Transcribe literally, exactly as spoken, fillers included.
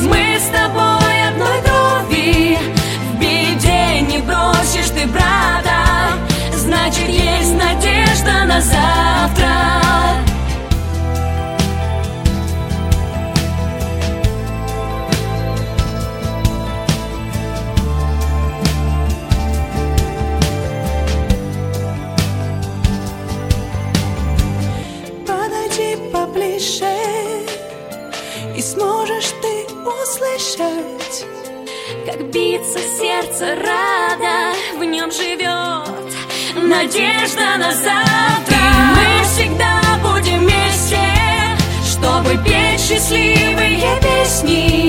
Мы с тобой одной крови, в беде не бросишь ты брата, значит есть надежда на завтра. Поближе, и сможешь ты услышать, как биться сердце рада, в нем живет надежда на завтра. И мы всегда будем вместе, чтобы петь счастливые песни.